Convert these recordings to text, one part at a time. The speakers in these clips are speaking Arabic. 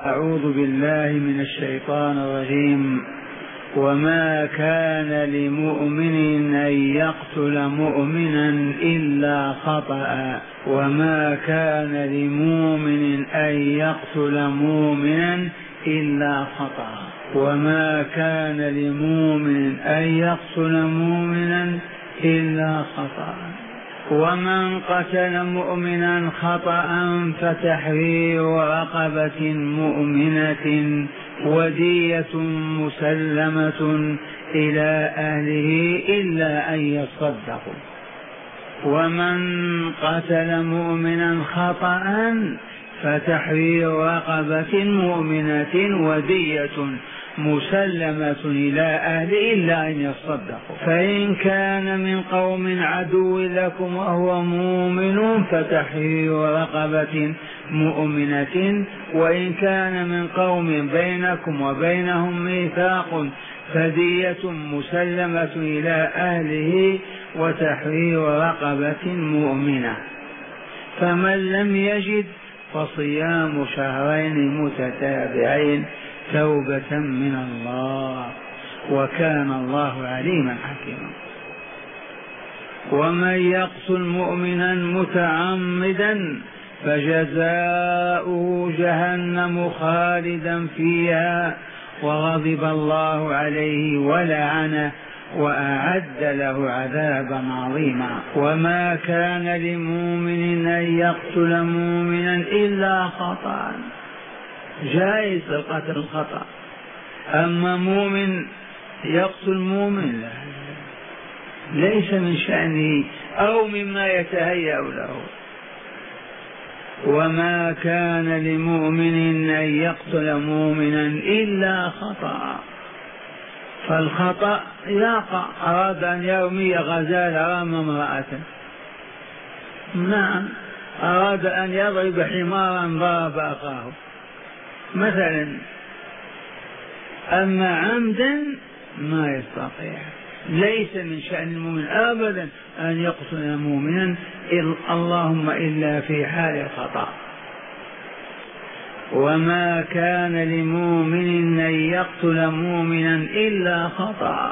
أعوذ بالله من الشيطان الرجيم. وما كان لمؤمن أن يقتل مؤمنا إلا خطأ وما كان لمؤمن أن يقتل مؤمنا إلا خطأ وما كان لمؤمن أن يقتل مؤمنا إلا خطأ. ومن قتل مؤمنا خطأ فتحرير رقبة مؤمنة ودية مسلمة إلى أهله إلا أن يصدقوا. ومن قتل مؤمنا خطأ فتحرير رقبة مؤمنة ودية مسلمة إلى أهله إلا أن يصدقوا. فإن كان من قوم عدو لكم وهو مؤمن فتحرير رقبة مؤمنة وإن كان من قوم بينكم وبينهم ميثاق فدية مسلمة إلى أهله وتحرير رقبة مؤمنة. فمن لم يجد فصيام شهرين متتابعين توبة من الله وكان الله عليما حكيما. ومن يقتل مؤمنا متعمدا فجزاؤه جهنم خالدا فيها وغضب الله عليه ولعنه وأعد له عذابا عظيما. وما كان لمؤمن أن يقتل مؤمنا إلا خطأ، جائز القتل الخطأ، أما مؤمن يقتل مؤمن ليس من شأنه أو مما يتهيأ له. وما كان لمؤمن أن يقتل مؤمنا إلا خطأ، فالخطأ يقع. أراد أن يرمي غزالة رمى امرأة، نعم، أراد أن يضرب حمارا ضرب أخاه مثلا، أما عمدا ما يستطيع. ليس من شأن المؤمن أبدا أن يقتل مؤمنا اللهم إلا في حال الخطأ. وما كان لمؤمن أن يقتل مؤمنا إلا خطأ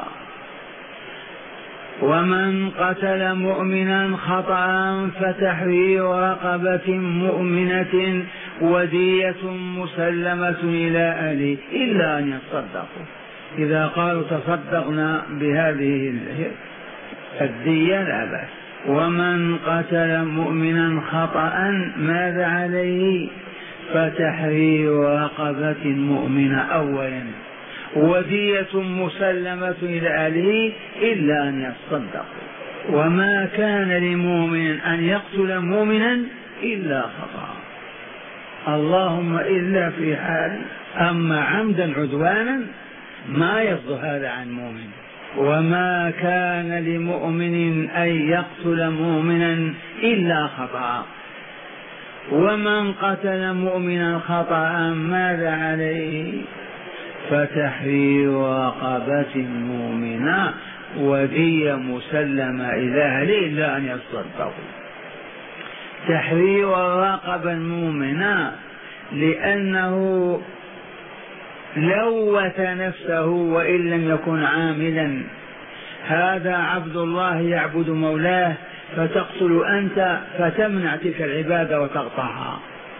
ومن قتل مؤمنا خطأ فتحرير رقبة مؤمنة ودية مسلمة إلى أهله إلا أن يصدقوا. إذا قالوا تصدقنا بهذه الدية لا بأس. ومن قتل مؤمنا خطأ ماذا عليه؟ فتحرير رقبة مؤمنة أولا ودية مسلمة إلى أهله إلا أن يصدقوا. وما كان لمؤمن أن يقتل مؤمنا إلا خطأ، اللهم إلا في حال، أما عمدا عدوانا ما يصدر هذا عن مؤمن. وما كان لمؤمن أن يقتل مؤمنا إلا خطأ ومن قتل مؤمنا خطأ ماذا عليه؟ فتحرير رقبة مؤمنة ودية مسلمة إلى أهله إلا أن يصدقوا. تحرير الرقبة المؤمنة لأنه لوث نفسه وإن لم يكن عاملا. هذا عبد الله يعبد مولاه فتقتل أنت فتمنع تلك العبادة وتقطعها.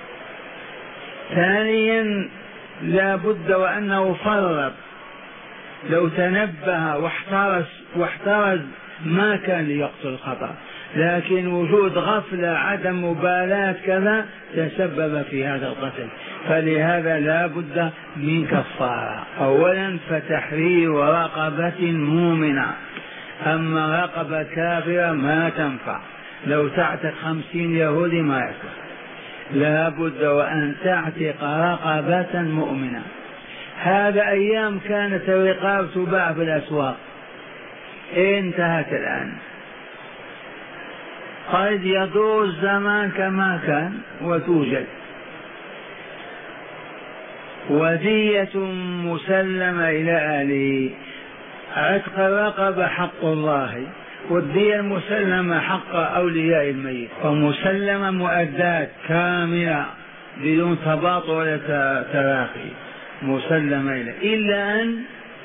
ثانيا لا بد وأنه فرط، لو تنبه واحترز ما كان ليقتل الخطأ، لكن وجود غفلة عدم مبالاة كذا تسبب في هذا القتل، فلهذا لا بد من كفارة. أولا فتحرير رقبة مؤمنة، أما رقبة كافرة ما تنفع، لو تعتق 50 يهودي ما يصلح، لا بد وأن تعتق رقبة مؤمنة. هذا أيام كانت الرقاب تباع في الأسواق، انتهت الآن. قد يدور الزمان كما كان وتوجد. ودية مسلمة إلى أهله، عتق الرقبة حق الله، والدية المسلمة حق أولياء الميت، ومسلمة مؤدات كاملة بدون تباطؤ ولا تراخي مسلمة إليه، إلا أن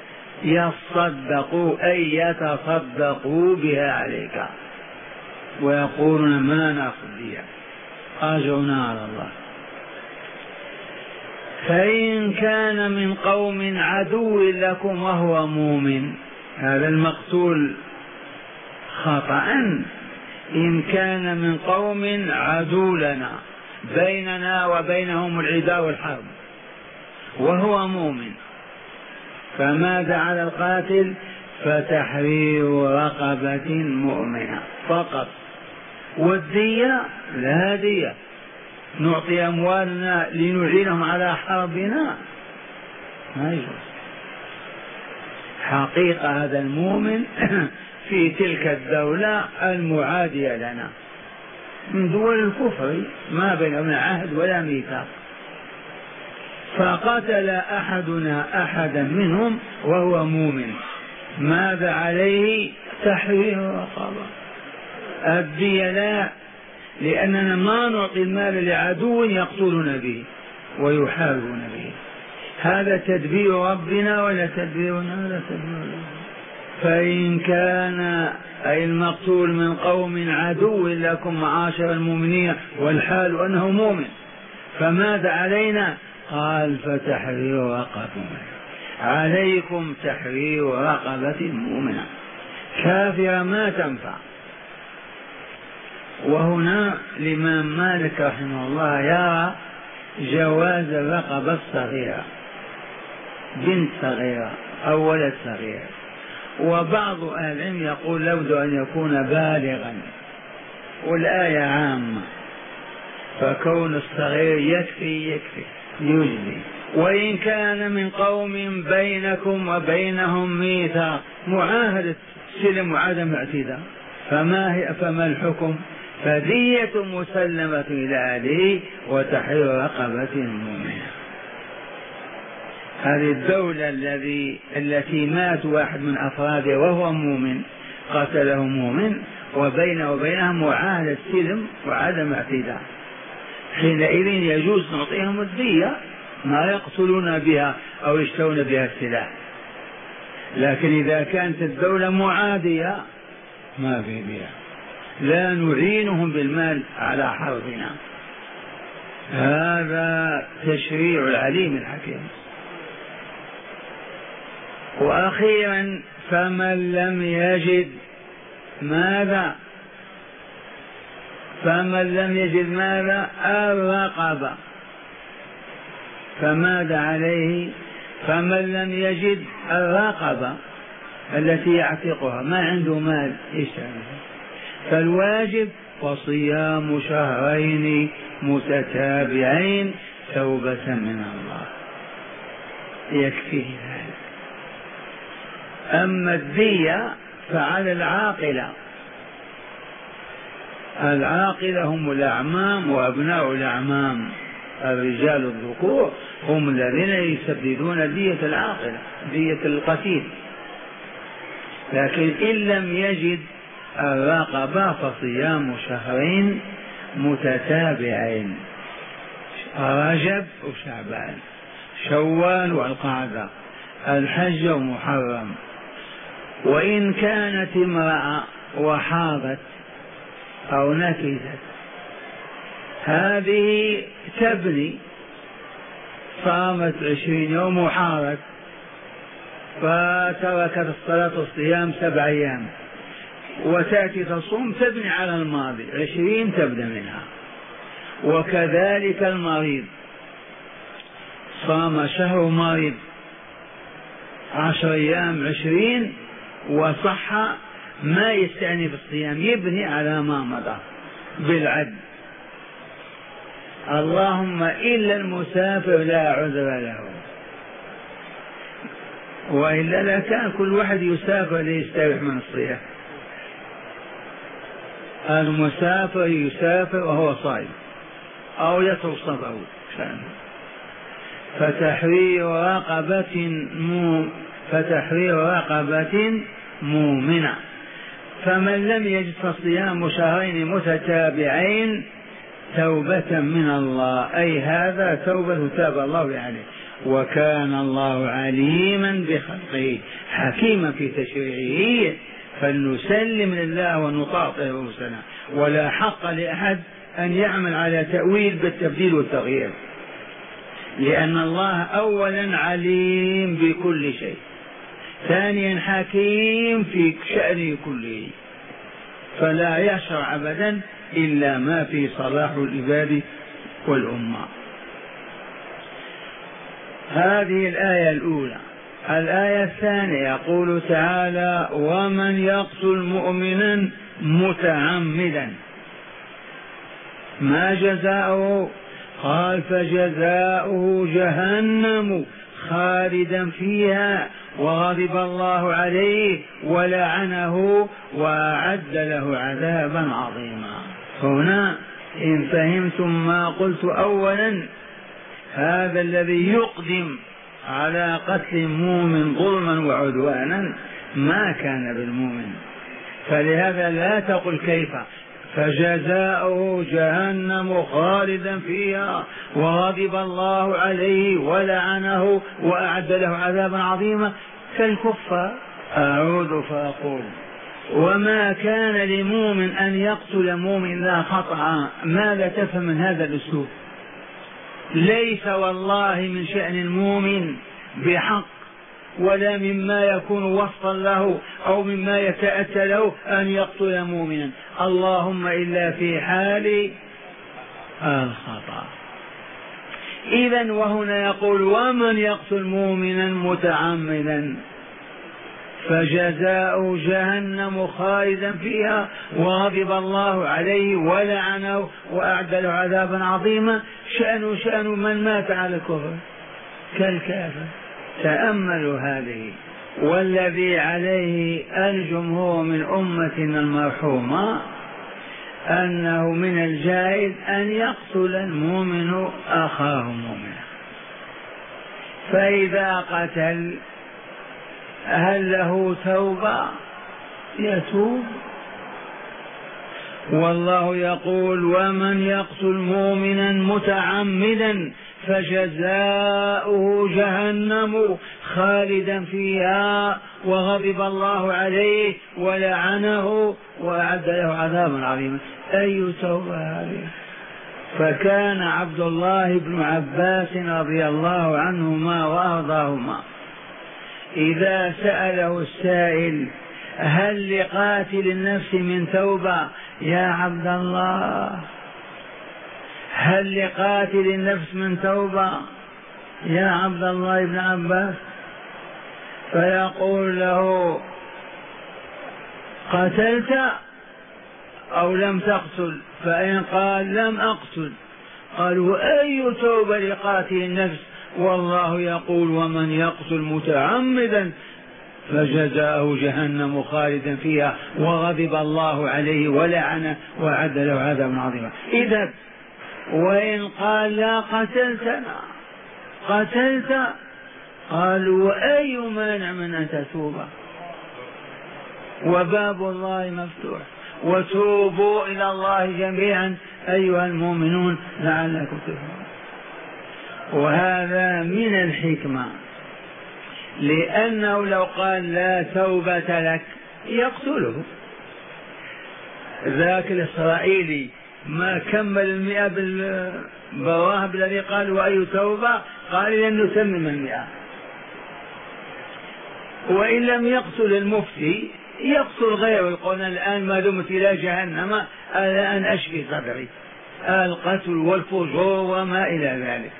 يصدقوا أي يتصدقوا بها عليك ويقولون ما نأخذ بها أجرنا على الله. فإن كان من قوم عدو لكم وهو مؤمن، هذا المقتول خطأ، إن كان من قوم عدو لنا بيننا وبينهم العداء والحرب وهو مؤمن، فماذا على القاتل؟ فتحرير رقبة مؤمنة فقط، والدية لا دية، نعطي أموالنا لنعينهم على حربنا ما يجوز. حقيقة هذا المؤمن في تلك الدولة المعادية لنا من دول الكفر ما بيننا عهد ولا ميثاق، فقتل أحدنا أحدا منهم وهو مؤمن، ماذا عليه؟ تحرير رقبة. الدية لا، لأننا ما نعطي المال لعدو يقتلنا به ويحاربون به، هذا تدبير ربنا ولا تدبيرنا؟ لا تدبير. فإن كان أي المقتول من قوم عدو لكم معاشر المؤمنين والحال أنه مؤمن، فماذا علينا؟ قال فتحرير رقبة، عليكم تحرير رقبة مؤمنة، كافرة ما تنفع. وهنا الإمام مالك رحمه الله يرى جواز الرقبة الصغيرة، بنت صغيرة أو ولد صغير، وبعض أهل العلم يقول لابد أن يكون بالغا، والآية عامة، فكون الصغير يكفي يجزي. وإن كان من قوم بينكم وبينهم ميثاق، معاهدة سلم وعدم اعتداء، فما الحكم؟ فدية مسلمة إلى أهله وتحرير رقبة مؤمنة. هذه الدولة التي مات واحد من أفرادها وهو مؤمن، قتله مؤمن، وبينه وبينهم معاهدة سلم وعدم اعتداء، حينئذ يجوز نعطيهم الدية، ما يقتلون بها أو يشترون بها السلاح. لكن إذا كانت الدولة معادية ما في بها، لا نعينهم بالمال على حربنا. هذا تشريع العليم الحكيم. وأخيرا فمن لم يجد ماذا؟ فمن لم يجد ماذا؟ الرقبة، فماذا عليه؟ فمن لم يجد الرقبة التي يعتقها، ما عنده مال يشتري، فالواجب وصيام شهرين متتابعين توبة من الله، يكفيه ذلك. أما الدية فعلى العاقلة هم الأعمام وأبناء الأعمام، الرجال الذكور هم الذين يسددون دية العاقلة، دية القتيل. لكن إن لم يجد الرقبة فصيام شهرين متتابعين، رجب وشعبان، شوال والقعدة، الحج ومحرم. وإن كانت امرأة وحاضت أو نكثت، هذه تبني، صامت 20 يوم وحاضت فتركت الصلاة والصيام 7 أيام، وتأتي تصوم تبني على الماضي، 20 تبدأ منها. وكذلك المريض، صام شهر مريض 10 أيام 20 وصح، ما يستأنف الصيام، يبني على ما مضى بالعد. اللهم إلا المسافر لا عذر له، وإلا لا كان كل واحد يسافر ليستريح من الصيام. المسافر يسافر وهو صائم أو يترك صدره. فتحرير رقبة مؤمنة. فمن لم يجد فصيام شهرين متتابعين توبة من الله، أي هذا توبة تاب الله عليه. وكان الله عليما بخلقه حكيما في تشريعه، فلنسلم لله ونطاطه وسلم، ولا حق لأحد أن يعمل على تأويل بالتبديل والتغيير، لأن الله أولا عليم بكل شيء، ثانيا حكيم في شأنه كله، فلا يشرع أبدا إلا ما في صلاح العباد والأمة. هذه الآية الأولى. الآية الثانية يقول تعالى: ومن يقتل مؤمنا متعمدا ما جزاؤه؟ قال: فجزاؤه جهنم خالدا فيها وغضب الله عليه ولعنه وأعد له عذابا عظيما. هنا إن فهمتم ما قلت أولا، هذا الذي يقدم على قتل المؤمن ظلما وعدوانا ما كان بالمؤمن، فلهذا لا تقل كيف، فجزاؤه جهنم خالدا فيها وغضب الله عليه ولعنه وأعد له عذابا عظيما كالكفار. أعود فأقول: وما كان لمؤمن أن يقتل مؤمن لا خطأ. ماذا تفهم من هذا الأسلوب؟ ليس والله من شأن المؤمن بحق ولا مما يكون وصفا له أو مما يتأتى له أن يقتل مؤمنا، اللهم إلا في حال الخطأ. إذن وهنا يقول: ومن يقتل مؤمنا متعمدا فجزاؤه جهنم خالدا فيها وغضب الله عليه ولعنه وأعد له عذابا عظيما. شأن من مات على الكفر كالكافر. تأملوا هذه. والذي عليه الجمهور من أمتنا المرحومة أنه من الجائز أن يقتل المؤمن أخاه مؤمنا، فإذا قتل هل له توبة؟ يتوب. والله يقول: ومن يقتل مؤمنا متعمدا فجزاؤه جهنم خالدا فيها وغضب الله عليه ولعنه وأعد له عذابا عظيما. أي توبة هذه؟ فكان عبد الله بن عباس رضي الله عنهما وأرضاهما إذا سأله السائل: هل لقاتل النفس من توبة يا عبد الله؟ هل لقاتل النفس من توبة يا عبد الله بن عباس؟ فيقول له: قتلت أو لم تقتل؟ فإن قال: لم أقتل، قالوا: أي توبة لقاتل النفس؟ والله يقول: ومن يقتل متعمدا فجزاؤه جهنم خالدا فيها وغضب الله عليه ولعنه وأعد له عذابا عظيما. إذا وإن قال: لا قتلت، قالوا: وأي مانع من أن تتوب؟ وباب الله مفتوح، وتوبوا إلى الله جميعا أيها المؤمنون لعلكم تفلحون. وهذا من الحكمة، لأنه لو قال: لا توبة لك يقتله. ذاك الإسرائيلي ما كمل 100 بالبواهب الذي قال: وأي توبة؟ قال: لن نتمم 100. وإن لم يقتل المفتي يقتل غيره، يقول: الآن ما دمت إلى جهنم الآن أشفي صدري، القتل والفجور وما إلى ذلك.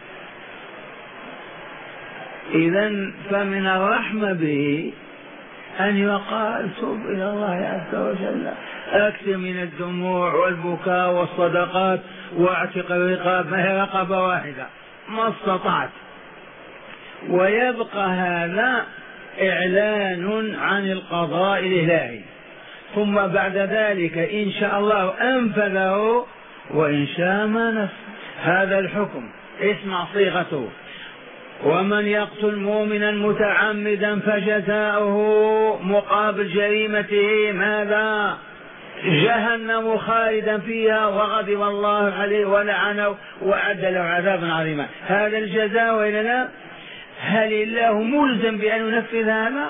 إذن فمن الرحمة به أن يقال: تب إلى الله عز وجل، أكثر من الدموع والبكاء والصدقات واعتق الرقاب، ما هي رقبة واحدة ما استطعت. ويبقى هذا إعلان عن القضاء الإلهي، ثم بعد ذلك إن شاء الله أنفذه وإن شاء ما نفذ. هذا الحكم، اسمع صيغته: ومن يقتل مؤمنا متعمدا فجزاؤه مقابل جريمته ماذا؟ جهنم خالدا فيها وغضب الله عليه ولعنه وأعد له عذابا عظيما. هذا الجزاء وإلا لا؟ هل الله ملزم بأن ينفذ هذا؟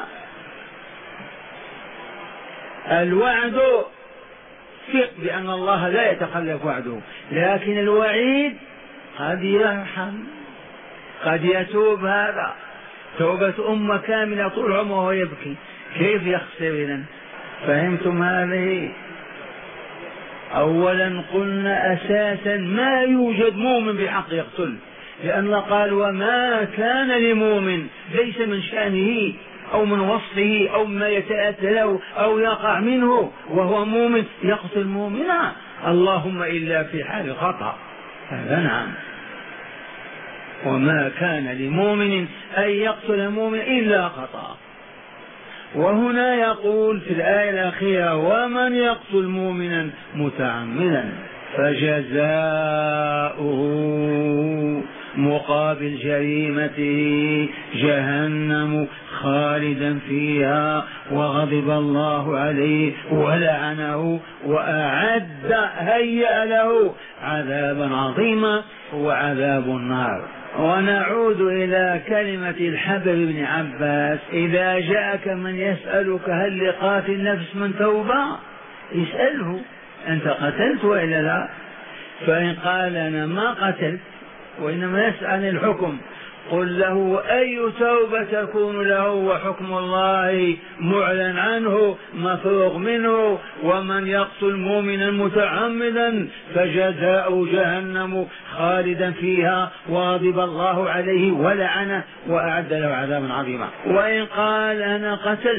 الوعد ثق بأن الله لا يتخلف وعده، لكن الوعيد قد يرحم، قد يتوب. هذا توبة أمة كاملة طول عمره ويبكي، كيف يخسر إذن؟ فهمتم هذه؟ أولا قلنا أساسا ما يوجد مؤمن بحق يقتل، لأن الله قال وما كان لمؤمن، ليس من شأنه أو من وصفه أو ما يتأتى له أو يقع منه وهو مؤمن يقتل مؤمنا، اللهم إلا في حال خطأ. هذا نعم. وما كان لمؤمن أن يقتل مؤمن إلا خطأ. وهنا يقول في الآية الأخيرة ومن يقتل مؤمنا متعمدا فجزاؤه مقابل جريمته جهنم خالدا فيها وغضب الله عليه ولعنه وأعد هيأ له عذابا عظيما وعذاب النار. ونعود إلى كلمة الحبر بن عباس: إذا جاءك من يسألك هل لقاتل نفس من توبة اسأله أنت قتلت وإلا لا؟ فإن قال أنا ما قتلت وإنما يسأل الحكم قل له أي توبة تكون له وحكم الله معلن عنه مفروغ منه، ومن يقتل مؤمنا متعمدا فجزاؤه جهنم خالدا فيها وغضب الله عليه ولعنه وأعد له عذابا عظيما. وإن قال أنا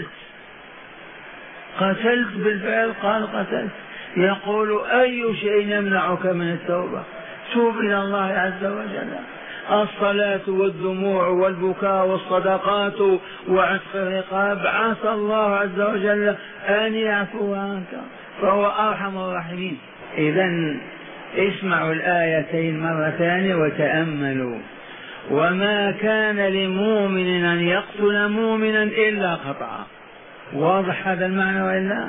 قتلت بالفعل، قال قتلت، يقول أي شيء يمنعك من التوبة؟ توب إلى الله عز وجل. الصلاة والدموع والبكاء والصدقات وعتق الرقاب، عسى الله عز وجل أن يعفو عنك فهو أرحم الراحمين. إذن اسمعوا الآيتين مرة ثانية وتأملوا: وما كان لمؤمن أن يقتل مؤمنا إلا خطأ. واضح هذا المعنى وإلا؟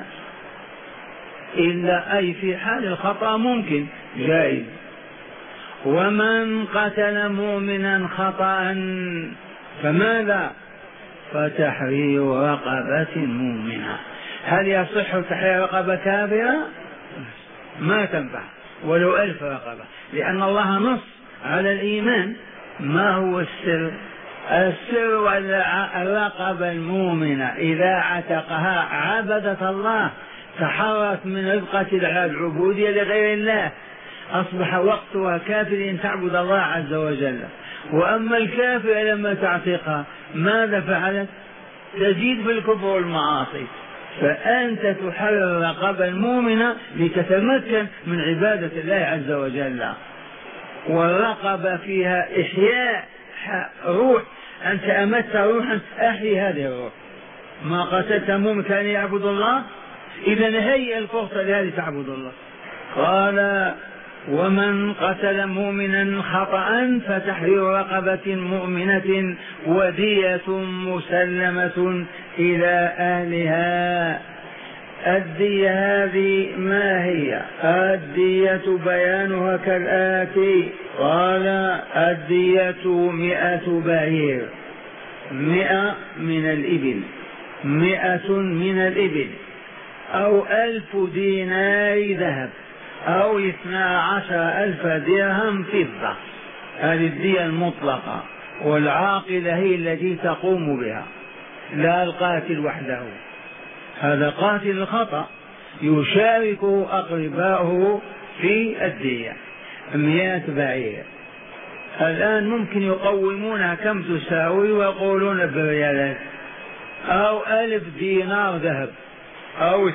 إلا أي في حال الخطأ ممكن جائز. ومن قتل مؤمنا خطأ فماذا؟ فتحرير رقبة مؤمنة. هل يصح تحرير رقبة كافرة؟ ما تنفع ولو 1000 رقبة، لأن الله نص على الإيمان. ما هو السر؟ السر الرقبة المؤمنة إذا عتقها عبدت الله، تحررت من ربقة العبودية لغير الله، أصبح وقتها كافر أن تعبد الله عز وجل. وأما الكافر لما تعتقها ماذا فعلت؟ تزيد في الكفر والمعاصي. فأنت تحرر الرقبة المؤمنة لتتمكن من عبادة الله عز وجل. والرقبة فيها إحياء روح، أنت أمت روحا، أحيي هذه الروح. ما قتلت مؤمن كان يعبد الله، إذا هيئ الفرصة لهذه تعبد الله. قال: ومن قتل مؤمنا خطأ فتحرير رقبة مؤمنة ودية مسلمة إلى أهلها. الدية هذه ما هي؟ الدية بيانها كالآتي: قال: الدية 100 بعير، 100 من الإبل، 100 من الإبل، أو 1000 دينار ذهب، أو 12,000 درهم فضة. هذه الدية المطلقة، والعاقلة هي التي تقوم بها، لا القاتل وحده. هذا قاتل الخطأ يشاركه أقرباؤه في الدية. 100 بعير الآن ممكن يقومونها كم تساوي ويقولون بريالات، أو 1000 دينار ذهب، أو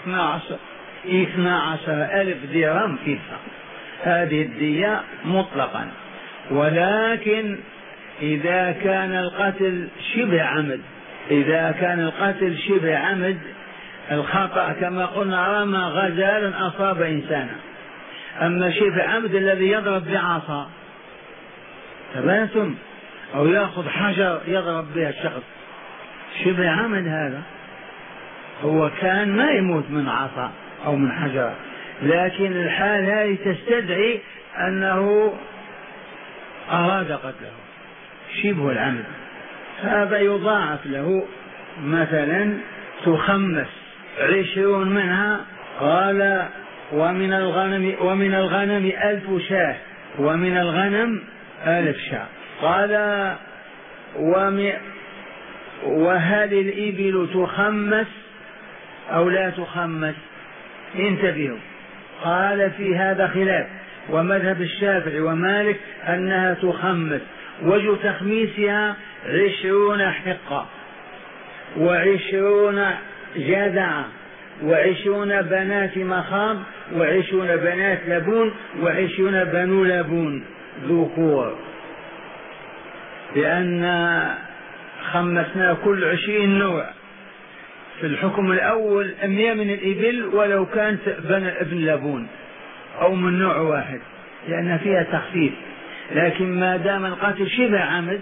12,000 درهم فضة. هذه الدية مطلقا. ولكن إذا كان القتل شبه عمد، إذا كان القتل شبه عمد، الخطأ كما قلنا رمى غزالا أصاب إنسانا، أما شبه عمد الذي يضرب بعصا تباسم أو يأخذ حجر يضرب بها الشخص، شبه عمد هذا هو كان ما يموت من عصا، أو من حجر، لكن الحال هذه تستدعي أنه أراد قتله شبه العمد، هذا يضاعف له، مثلا تخمس 20 منها. قال ومن الغنم 1000 شاة ومن الغنم 1000 شاة. قال وهل الإبل تخمس أو لا تخمس؟ انتبهوا، قال في هذا خلاف، ومذهب الشافعي ومالك أنها تخمس، وجه تخميسها 20 حقة 20 جذعة 20 بنات مخاض 20 بنات لبون 20 بنو لبون ذكور، لأن خمسنا كل 20 نوع. في الحكم الأول 100 من الإبل ولو كانت ابن لبون أو من نوع واحد، لأن فيها تخفيف، لكن ما دام القتل شبه عمد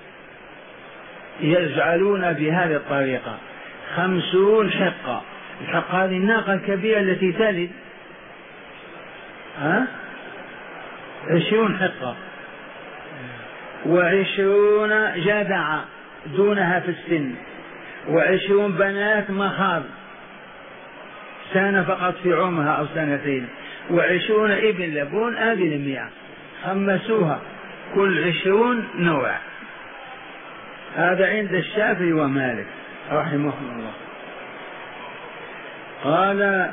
يجعلون بهذه الطريقة 50 حقة. الحقة هذه الناقة الكبيرة التي تلد 20 حقة 20 جذعة دونها في السن 20 بنات مخاض سنة فقط في عمرها أو سنتين 20 ابن لبون. هذه 100 خمسوها كل 20 نوع. هذا عند الشافعي ومالك رحمهم الله. قال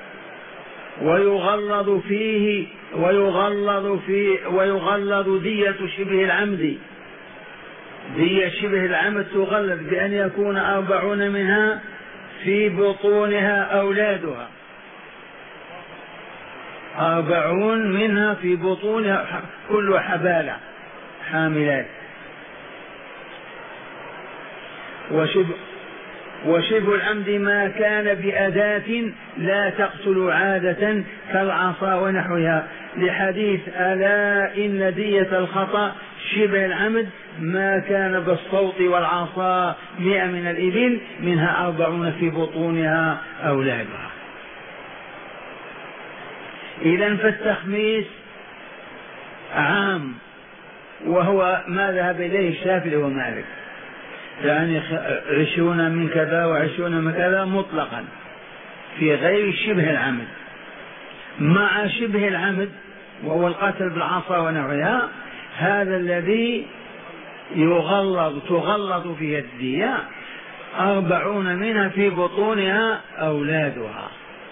ويغلظ دية شبه العمد. دية شبه العمد تغلظ بأن يكون 40 منها في بطونها أولادها، 40 منها في بطونها كل حبالة حاملات. وشبه العمد ما كان بأداة لا تقتل عادة كالعصا ونحوها، لحديث ألا إن دية الخطأ شبه العمد ما كان بالصوت والعصا 100 من الإبل منها 40 في بطونها أولادها. إذن فالتخميس عام، وهو ما ذهب إليه الشافعي ومالك، يعني 20 من كذا و20 من كذا مطلقا في غير شبه العمد. مع شبه العمد وهو القتل بالعصا ونحوها، هذا الذي تغلظ فيه الدية 40 منها في بطونها أولادها.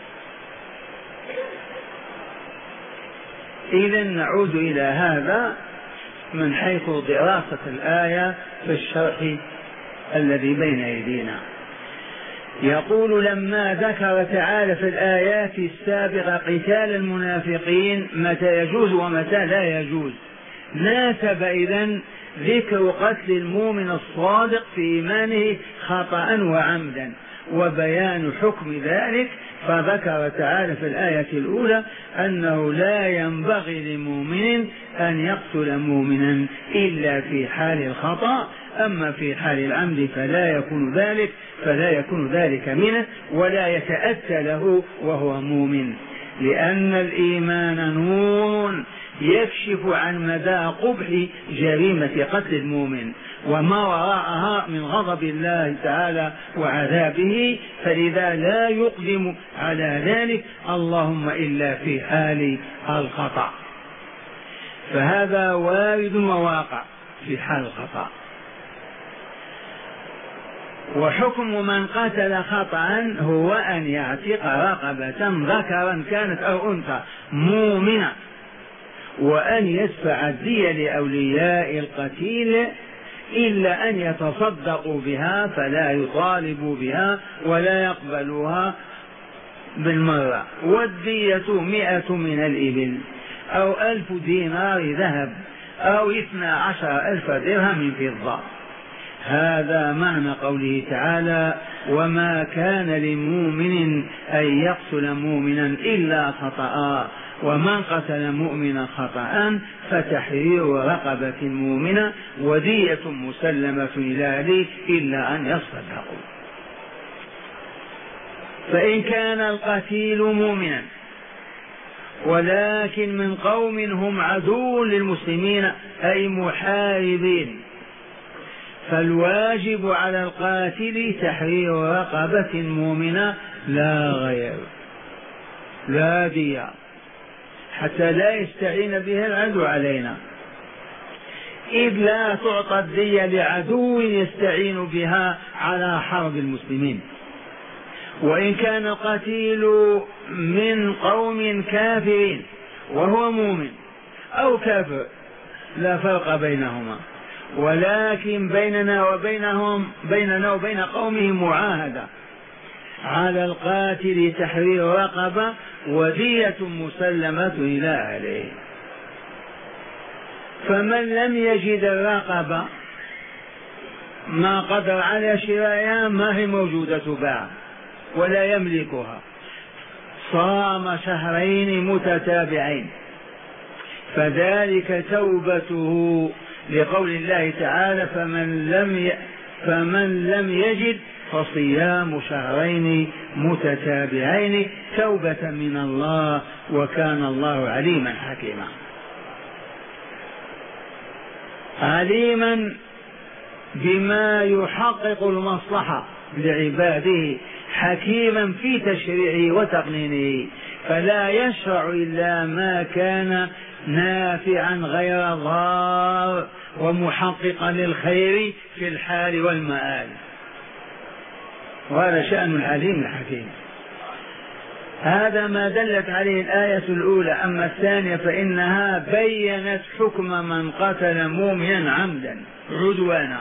إذن نعود إلى هذا من حيث دراسة الآية في الشرح الذي بين أيدينا. يقول لما ذكر تعالى في الآيات السابقة قتال المنافقين متى يجوز ومتى لا يجوز، ناسب إذن ذكر قتل المؤمن الصادق في إيمانه خطأ وعمدا وبيان حكم ذلك، فذكر تعالى في الآية الأولى أنه لا ينبغي لمؤمن أن يقتل مؤمنا إلا في حال الخطأ، أما في حال العمد فلا يكون ذلك منه ولا يتأتى له وهو مؤمن، لأن الإيمان نور يكشف عن مدى قبح جريمة قتل المؤمن وما وراءها من غضب الله تعالى وعذابه، فلذا لا يقدم على ذلك اللهم إلا في حال الخطأ، فهذا وارد وواقع في حال الخطأ. وحكم من قتل خطأ هو أن يعتق رقبة ذكرا كانت أو أنثى مؤمنة، وأن يدفع الدية لأولياء القتيل إلا أن يتصدقوا بها فلا يطالبوا بها ولا يقبلوها بالمرة. والدية 100 من الإبل أو 1000 دينار ذهب أو 12,000 درهم فضة. هذا معنى قوله تعالى وما كان لمؤمن أن يقتل مؤمنا إلا خطأ ومن قتل مؤمنا خطأ فتحرير رقبة مؤمنة ودية مسلمة إلى أهله إلا أن يصدقوا. فإن كان القتيل مؤمنا ولكن من قوم هم عدو للمسلمين أي محاربين، فالواجب على القاتل تحرير رقبة مؤمنة لا غير، لا دية، حتى لا يستعين بها العدو علينا، إذ لا تعطى الدية لعدو يستعين بها على حرب المسلمين. وإن كان القتيل من قوم كافرين وهو مؤمن أو كافر لا فرق بينهما، ولكن بيننا وبين قومهم معاهدة، على القاتل تحرير رقبة ودية مسلمة إلى أهله. فمن لم يجد الرقبة ما قدر على شرائها، ما هي موجودة باع ولا يملكها، صام شهرين متتابعين، فذلك توبته، لقول الله تعالى فمن لم يجد فصيام شهرين متتابعين توبة من الله، وكان الله عليما حكيما. عليما بما يحقق المصلحة لعباده، حكيما في تشريعه وتقنينه، فلا يشرع إلا ما كان نافعا غير ضار ومحققا للخير في الحال والمآل، وهذا شأن العليم الحكيم. هذا ما دلت عليه الآية الأولى. أما الثانية فإنها بينت حكم من قتل مؤمنا عمدا عدوانا،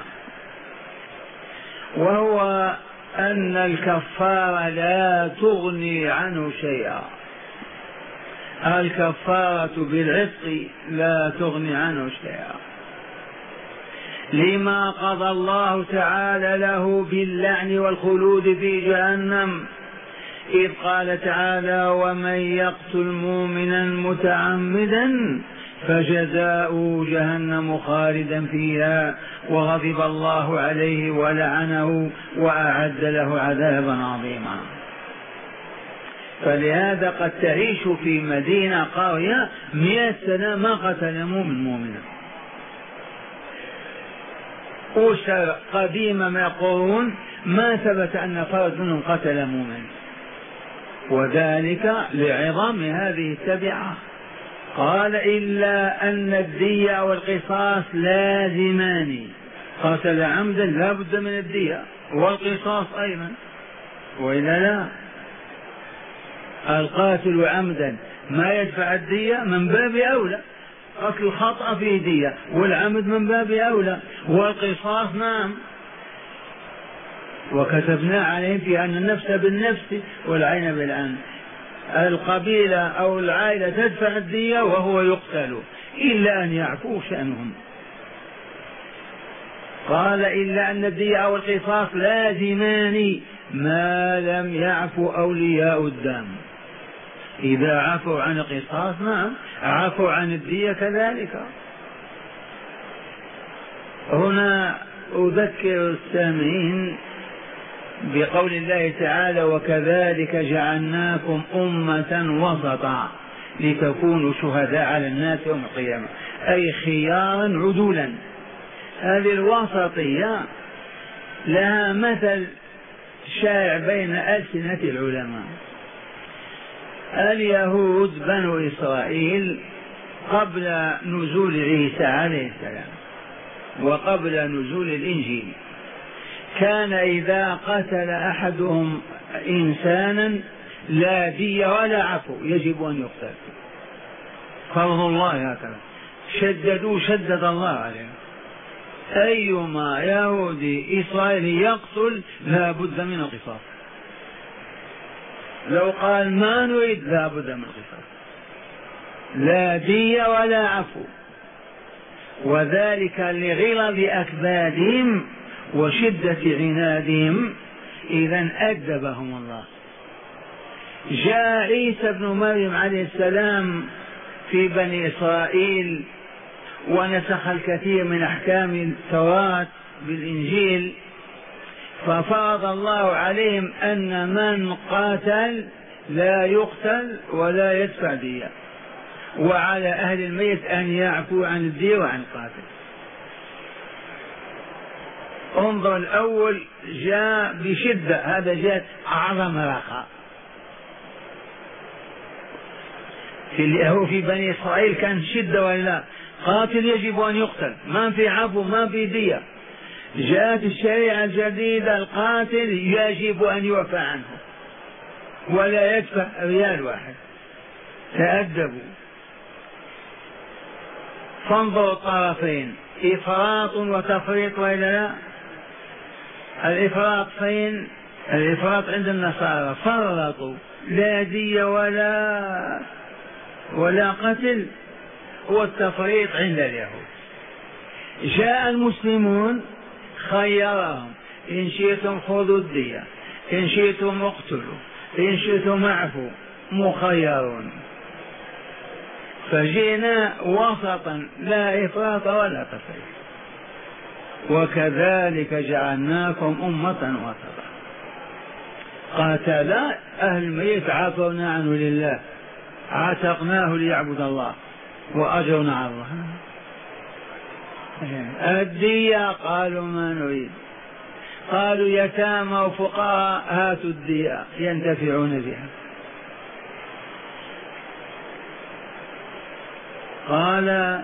وهو أن الكفارة لا تغني عنه شيئا، الكفارة بالعتق لا تغني عنه شيئا، لما قضى الله تعالى له باللعن والخلود في جهنم، إذ قال تعالى: ومن يقتل مؤمنا متعمدا فجزاؤه جهنم خالدا فيها وغضب الله عليه ولعنه وأعد له عذابا عظيما. فلهذا قد تعيش في مدينة قرية 100 سنة ما قتل مؤمنا، أسر قديمة من القرون ما ثبت أن فرد منهم قتل مؤمنا، وذلك لعظم هذه التبعة. قال: إلا أن الدية والقصاص لازمان، قتل عمدا لا بد من الدية والقصاص أيضا، وإلا لا. القاتل عمدا ما يدفع الدية من باب أولى، قتل الخطأ فيه دية، والعمد من باب أولى، والقصاص نعم، وكتبنا عليهم في أن النفس بالنفس والعين بالعين. القبيلة أو العائلة تدفع الدية وهو يقتل، إلا أن يعفو شأنهم. قال: إلا أن الدية أو القصاص لازمان ما لم يعفو أولياء الدم. إذا عفوا عن القصاص نعم، عفوا عن الدية كذلك. هنا أذكر السامعين بقول الله تعالى: وكذلك جعلناكم أمة وسطا لتكونوا شهداء على الناس يوم القيامة، أي خيارا عدولا. هذه الوسطية لها مثل شائع بين ألسنة العلماء. اليهود بنو إسرائيل قبل نزول عيسى عليه السلام وقبل نزول الإنجيل كان إذا قتل أحدهم إنسانا لا دية ولا عفو، يجب أن يقتل، فرض الله هكذا، شدد الله عليه. أيما يهودي إسرائيلي يقتل لا بد من القصاص، لو قال ما نريد لا بد من القصاص، لا دية ولا عفو، وذلك لغلظ أكبادهم وشدة عنادهم. إذن أدبهم الله. جاء عيسى بن مريم عليه السلام في بني إسرائيل ونسخ الكثير من أحكام التوراة بالإنجيل، ففرض الله عليهم أن من قاتل لا يقتل ولا يدفع دية، وعلى أهل الميت أن يعفوا عن الدية وعن القاتل. انظر، الأول جاء بشدة، هذا جاء أعظم رخاء. في بني إسرائيل كان شدة ولا قاتل يجب أن يقتل، ما في عفو ما في دية. جاءت الشريعة الجديدة القاتل يجب أن يعفى عنه ولا يدفع ريال واحد. تأدبوا. فانظروا الطرفين، إفراط وتفريط وإلا لا؟ الإفراط فين؟ الإفراط عند النصارى، فرطوا لا دية ولا قتل، والتفريط عند اليهود. جاء المسلمون خيرهم، إن شئتم خذوا الدية، إن شئتم اقتلوا، إن شئتم اعفوا، مخيرون. فجئنا وسطا، لا إفراط ولا تفريط. وكذلك جعلناكم أمة وسطا. قاتل أهل الميت عفونا عنه لله، عتقناه ليعبد الله وأجرنا على الله. الدية قالوا ما نريد، قالوا يتامى وفقراء هاتوا الدية ينتفعون بها. قال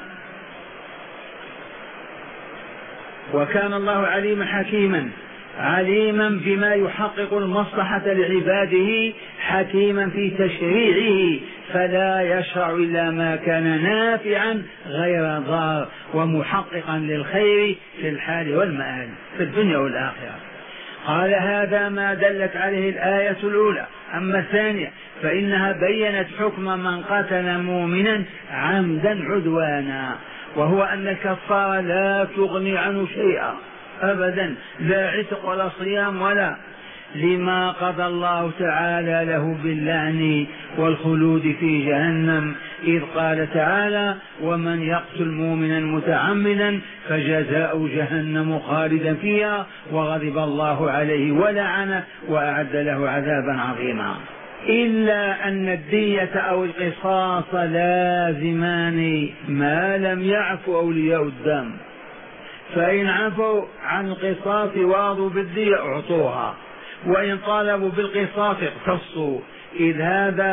وكان الله عليما حكيما، عليما بما يحقق المصلحة لعباده، حكيما في تشريعه، فلا يشرع إلا ما كان نافعا غير ضار، ومحققا للخير في الحال والمآل في الدنيا والآخرة. قال هذا ما دلت عليه الآية الأولى. أما الثانية فإنها بينت حكم من قتل مؤمنا عمدا عدوانا، وهو أن الكفارة لا تغني عنه شيئا أبدا، لا عتق ولا صيام ولا، لما قضى الله تعالى له باللعن والخلود في جهنم، إذ قال تعالى ومن يقتل مؤمنا متعمدا فجزاء جهنم خالدا فيها وغضب الله عليه ولعنه وأعد له عذابا عظيما. إلا أن الدية أو القصاص لازمان ما لم يعفو أولياء الدم، فإن عفوا عن القصاص وارضوا بالدية أعطوها، وإن طالبوا بالقصاص اقتصوا، إذ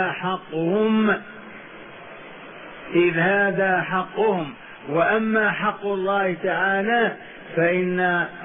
هذا حقهم. وأما حق الله تعالى فإن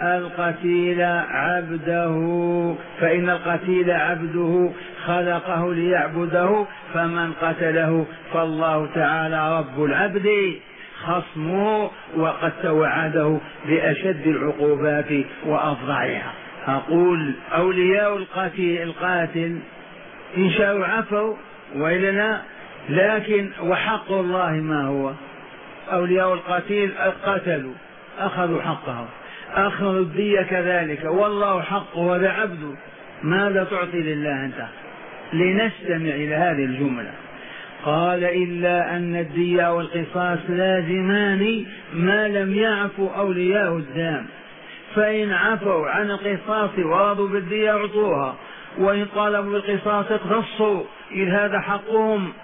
القتيل عبده خلقه ليعبده، فمن قتله فالله تعالى رب العبد خصمه، وقد توعده بأشد العقوبات وأفظعها. أقول أولياء القاتل إن شاءوا عفوا وإلا لا، لكن وحق الله ما هو؟ أولياء القتيل قتلوا أخذوا حقهم، أخذوا الدية كذلك، والله حقه ولا عبده. ماذا تعطي لله أنت؟ لنستمع إلى هذه الجملة. قال إلا أن الدية والقصاص لازمان ما لم يعفوا أولياء الدم، فإن عفوا عن القصاص ورضوا بالدية اعطوها، وإن طالبوا بالقصاص اقتصوا، إذ هذا حقهم.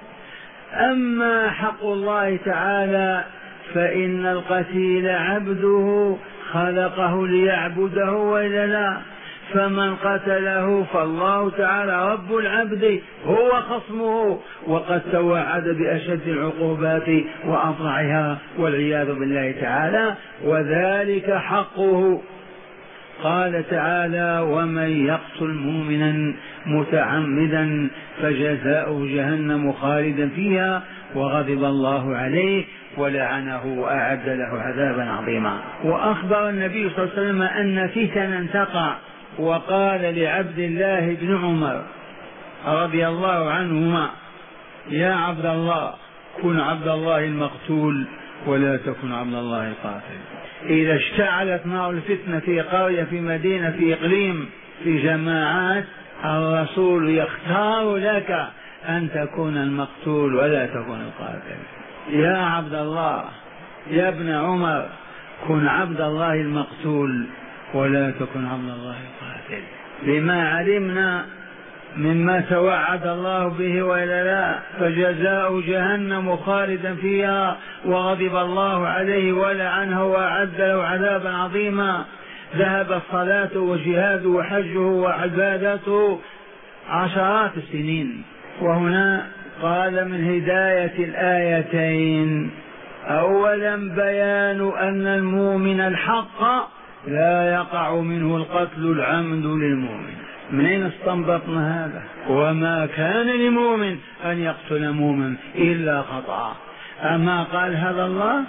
أما حق الله تعالى فإن القتيل عبده خلقه ليعبده وإلا لا، فمن قتله فالله تعالى رب العبد هو خصمه، وقد توعد بأشد العقوبات وأفظعها والعياذ بالله تعالى، وذلك حقه. قال تعالى ومن يقتل مؤمنا متعمدا فجزاؤه جهنم خالدا فيها وغضب الله عليه ولعنه وأعد له عذابا عظيما. وأخبر النبي صلى الله عليه وسلم أن فتنا تقع، وقال لعبد الله بن عمر رضي الله عنهما يا عبد الله كن عبد الله المقتول ولا تكن عبد الله القاتل. إذا اشتعلت نار الفتنة في قرية في مدينة في إقليم في جماعات، الرسول يختار لك أن تكون المقتول ولا تكون القاتل. يا عبد الله يا ابن عمر كن عبد الله المقتول ولا تكن عمل الله قاتل. بما علمنا مما توعد الله به وإلا لا، فجزاء جهنم خالدا فيها وغضب الله عليه ولعنه وأعد له عذابا عظيما. ذهب الصلاة وجهاده وحجه وعبادته عشرات السنين. وهنا قال من هداية الآيتين: أولا بيان أن المؤمن الحق لا يقع منه القتل العمد للمؤمن. منين استنبطنا هذا؟ وما كان لمؤمن أن يقتل مؤمن إلا خطأ. أما قال هذا الله؟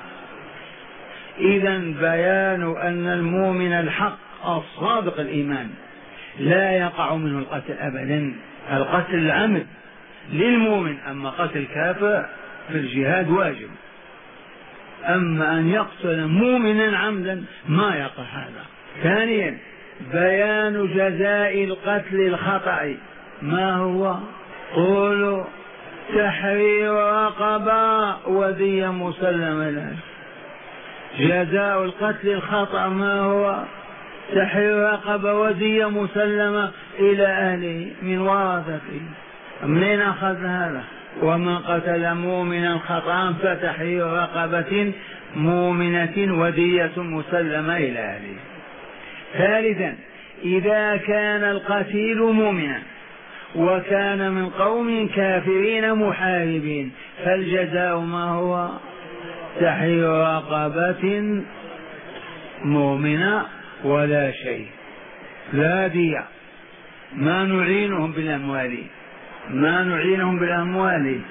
إذا بيان أن المؤمن الحق الصادق الإيمان لا يقع منه القتل أبدا، القتل العمد للمؤمن. أما قتل الكافر في الجهاد واجب، أما أن يقتل مؤمنا عمدا ما يقع هذا. ثانيا بيان جزاء القتل الخطأ. ما هو؟ قولوا: تحرير رقبة ودية مسلمة له. جزاء القتل الخطأ ما هو؟ تحرير رقبة ودية مسلمة إلى أهله من ورثته. منين أخذنا هذا؟ ومن قتل مؤمنا خطأ فتحرير رقبة مؤمنة ودية مسلمة إلى أهله. ثالثا إذا كان القتيل مؤمنا وكان من قوم كافرين محاربين فالجزاء ما هو؟ تحرير رقبة مؤمنة ولا شيء، لا دية. ما نعينهم بالأموال، ما نعينهم بالأموال.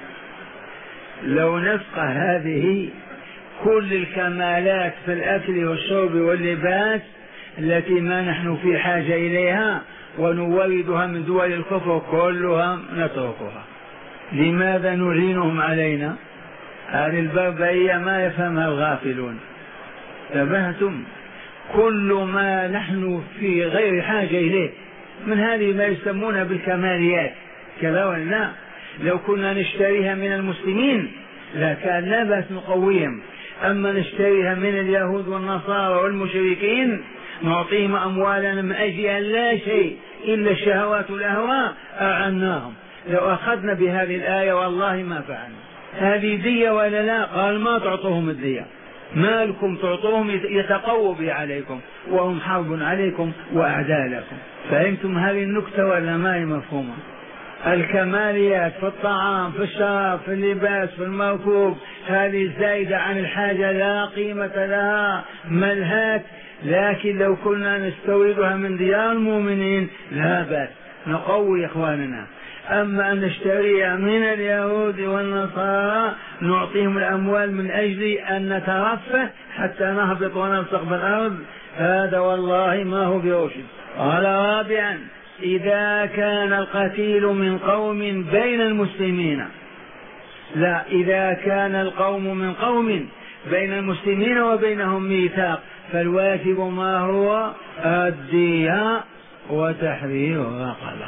لو نفقه هذه كل الكمالات في الأكل والشرب واللباس التي ما نحن في حاجة إليها ونوردها من دول الكفر كلها نتركها. لماذا نعينهم علينا؟ هذه البربرية ما يفهمها الغافلون. تبهتم؟ كل ما نحن في غير حاجة إليه من هذه ما يسمونها بالكماليات كذا ولا. لو كنا نشتريها من المسلمين لا كان لا بأس نقويهم، أما نشتريها من اليهود والنصارى والمشركين نعطيهم أموالنا من أجل أن لا شيء إلا الشهوات والأهواء أعناهم. لو أخذنا بهذه الآية والله ما فعلنا. هذه دية ولا لا؟ قال ما تعطوهم الدية، ما لكم تعطوهم يتقووا به عليكم وهم حرب عليكم وأعداء لكم. فهمتم هذه النكتة ولا ما هي مفهومة؟ الكماليات في الطعام في الشراب في اللباس في المركوب هذه الزائدة عن الحاجة لا قيمة لها، ملهات. لكن لو كنا نستوردها من ديار المؤمنين لا بأس نقوي إخواننا. أما أن نشتريها من اليهود والنصارى نعطيهم الأموال من أجل أن نترفه حتى نهبط ونلصق بالأرض، هذا والله ما هو برشد. قال رابعا إذا كان القتيل من قوم بين المسلمين، لا، إذا كان القوم من قوم بين المسلمين وبينهم ميثاق فالواجب ما هو؟ الدية وتحرير الرقبة.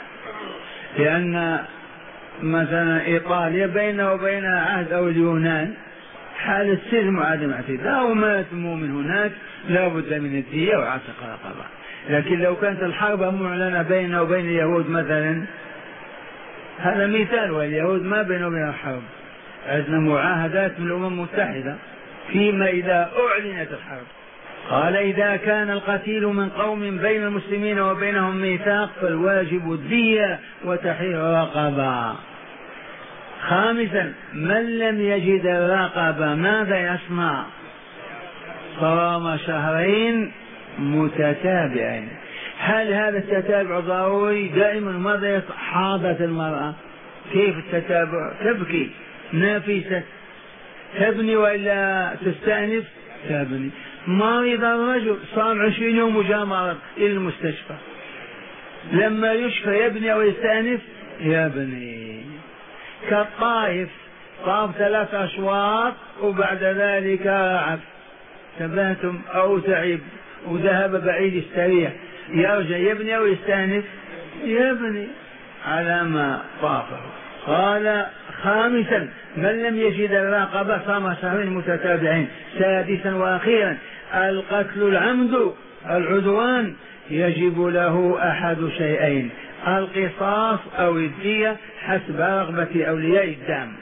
لأن مثلا إيطاليا بينه وبينها عهد، أو اليونان حالة سلم وعدم اعتداء ومات المؤمن هناك لا بد من الدية وعتق رقبة. لكن لو كانت الحرب معلنة بينه وبين اليهود مثلا، هذا مثال، واليهود ما بينه وبين الحرب، عندنا معاهدات من الأمم المتحدة فيما إذا أعلنت الحرب. قال إذا كان القتيل من قوم بين المسلمين وبينهم ميثاق فالواجب الدية وتحرير رقبة. خامسا من لم يجد الرقبة ماذا يصنع؟ صام شهرين متتابعين. هل هذا التتابع ضروري؟ دائما ماذا يصنع؟ حاضت المرأة كيف التتابع؟ تبكي نافسة تبني وإلا تستأنف تبني. مريض الرجل صام 20 يوم وجاء مرض إلى المستشفى، لما يشفى يبني أو يستأنف يبني. كالطائف طاف 3 أشواط وبعد ذلك عف، تبهتم؟ أو تعب وذهب بعيد يستريح، يرجع يبني أو يستأنف يبني على ما طافه. قال خامسا من لم يجد الرقبة صام شهرين متتابعين. سادسا وأخيرا القتل العمد العدوان يجب له أحد شيئين: القصاص أو الدية حسب رغبة أولياء الدم.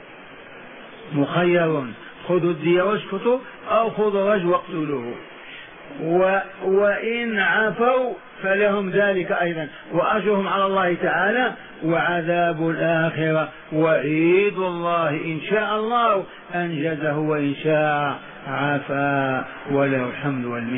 مخير: خذوا الدية واسكتوا، أو خذوا الرجل واقتلوه. وإن عفوا فلهم ذلك أيضا، وأجرهم على الله تعالى. وعذاب الآخرة وعيد الله إن شاء الله أنجزه، وإن شاء عفا، وله الحمد والمنة.